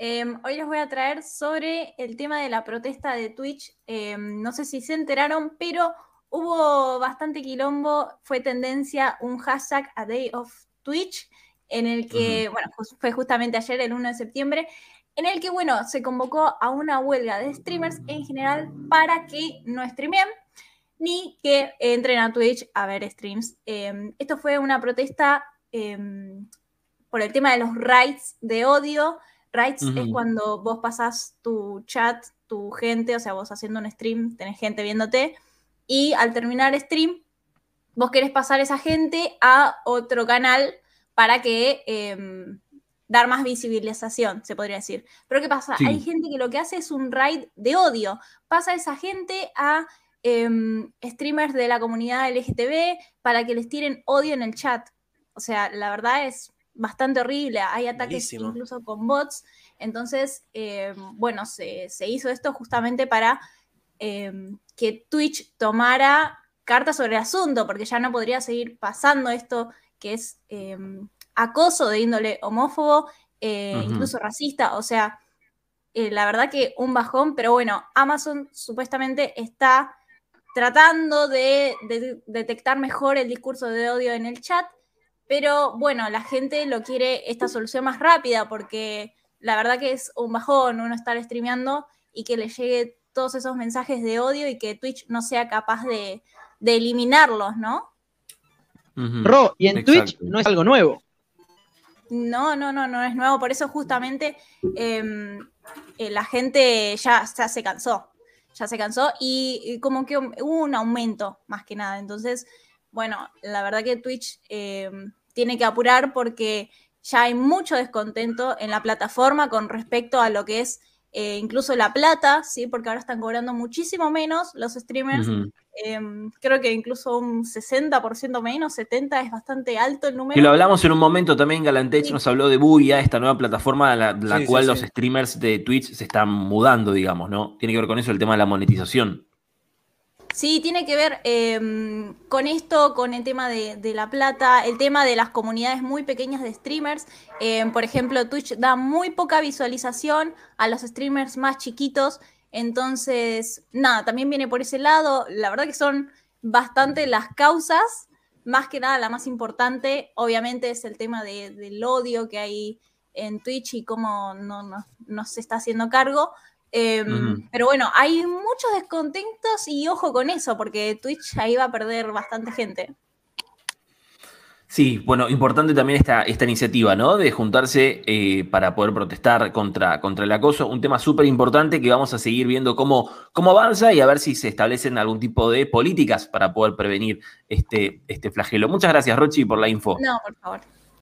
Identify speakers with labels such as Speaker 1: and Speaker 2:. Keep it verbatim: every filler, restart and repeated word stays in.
Speaker 1: Eh, hoy les voy a traer sobre el tema de la protesta de Twitch. Eh, no sé si se enteraron, pero hubo bastante quilombo. Fue tendencia un hashtag A Day of Twitch, en el que, uh-huh. bueno, fue justamente ayer, el uno de septiembre, en el que, bueno, se convocó a una huelga de streamers en general para que no streamen ni que entren a Twitch a ver streams. Eh, esto fue una protesta eh, por el tema de los raids de odio. Raids uh-huh. es cuando vos pasás tu chat, tu gente, o sea, vos haciendo un stream, tenés gente viéndote, y al terminar stream, vos querés pasar esa gente a otro canal para que eh, dar más visibilización, se podría decir. Pero ¿qué pasa? Sí. Hay gente que lo que hace es un raid de odio. Pasa esa gente a eh, streamers de la comunidad L G T B para que les tiren odio en el chat. O sea, la verdad es bastante horrible, hay ataques Buenísimo. Incluso con bots, entonces, eh, bueno, se, se hizo esto justamente para eh, que Twitch tomara cartas sobre el asunto, porque ya no podría seguir pasando esto que es eh, acoso de índole homófobo, eh, uh-huh. incluso racista, o sea, eh, la verdad que un bajón, pero bueno, Amazon supuestamente está tratando de, de detectar mejor el discurso de odio en el chat. Pero bueno, la gente lo quiere esta solución más rápida porque la verdad que es un bajón uno estar streameando y que le llegue todos esos mensajes de odio y que Twitch no sea capaz de, de eliminarlos, ¿no?
Speaker 2: Uh-huh. Ro, y en Exacto. Twitch no es algo nuevo.
Speaker 1: No, no, no, no es nuevo. Por eso justamente eh, eh, la gente ya, ya se cansó. Ya se cansó y, y como que hubo un aumento más que nada. Entonces, bueno, la verdad que Twitch eh, tiene que apurar porque ya hay mucho descontento en la plataforma con respecto a lo que es eh, incluso la plata, ¿sí? Porque ahora están cobrando muchísimo menos los streamers. Uh-huh. Eh, creo que incluso un sesenta por ciento menos, setenta por ciento es bastante alto el número.
Speaker 3: Y lo hablamos en un momento también, Galantech sí. nos habló de Buya, esta nueva plataforma a la, la sí, cual sí, los sí. streamers de Twitch se están mudando, digamos, ¿no? Tiene que ver con eso el tema de la monetización.
Speaker 1: Sí, tiene que ver eh, con esto, con el tema de, de la plata, el tema de las comunidades muy pequeñas de streamers. Eh, por ejemplo, Twitch da muy poca visualización a los streamers más chiquitos. Entonces, nada, también viene por ese lado. La verdad que son bastante las causas. Más que nada, la más importante, obviamente, es el tema de, del odio que hay en Twitch y cómo no, no, no se está haciendo cargo. Eh, uh-huh. Pero bueno, hay muchos descontentos y ojo con eso, porque Twitch ahí va a perder bastante gente.
Speaker 3: Sí, bueno, importante también esta, esta iniciativa, ¿no? De juntarse eh, para poder protestar contra, contra el acoso. Un tema súper importante que vamos a seguir viendo cómo, cómo avanza y a ver si se establecen algún tipo de políticas para poder prevenir este, este flagelo. Muchas gracias, Rochi, por la info.
Speaker 1: No, por favor.